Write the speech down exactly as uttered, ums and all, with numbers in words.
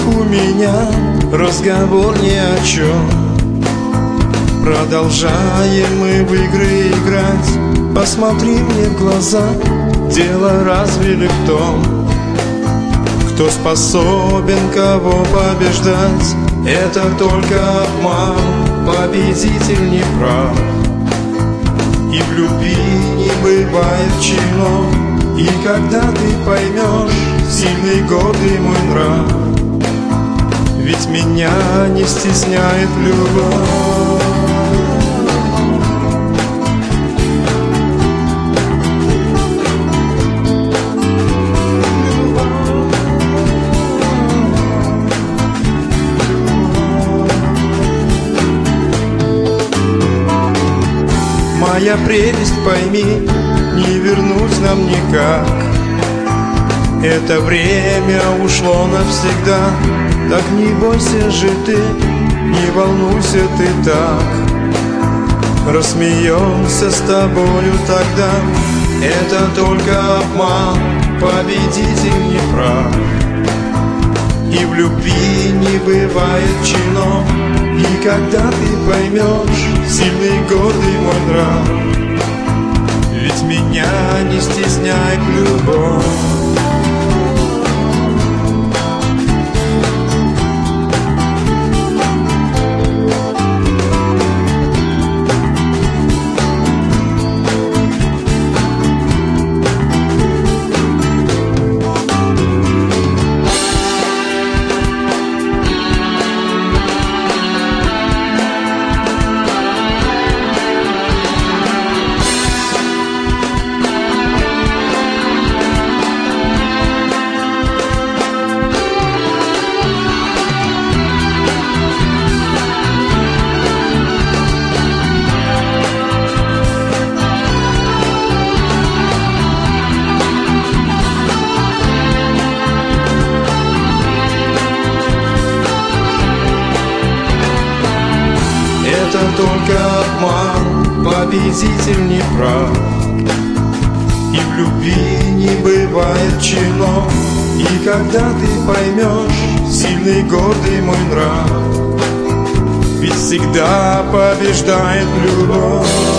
у меня разговор ни о чем. Продолжаем мы в игры играть. Посмотри мне в глаза, дело разве ли в том, кто способен кого побеждать? Это только обман, победитель не прав. И в любви не бывает чинов. И когда ты поймешь сильный, гордый мой нрав, ведь меня не стесняет любовь. Моя прелесть, пойми, не вернуть нам никак. Это время ушло навсегда. Так не бойся же ты, не волнуйся ты так. Рассмеемся с тобою тогда. Это только обман, победитель не прав. И в любви не бывает чинов. И когда ты поймешь сильный, гордый мой нрав, ведь меня не стесняет любовь. Это только обман, победитель не прав. И в любви не бывает чинов. И когда ты поймешь сильный, гордый мой нрав, ведь всегда побеждает любовь.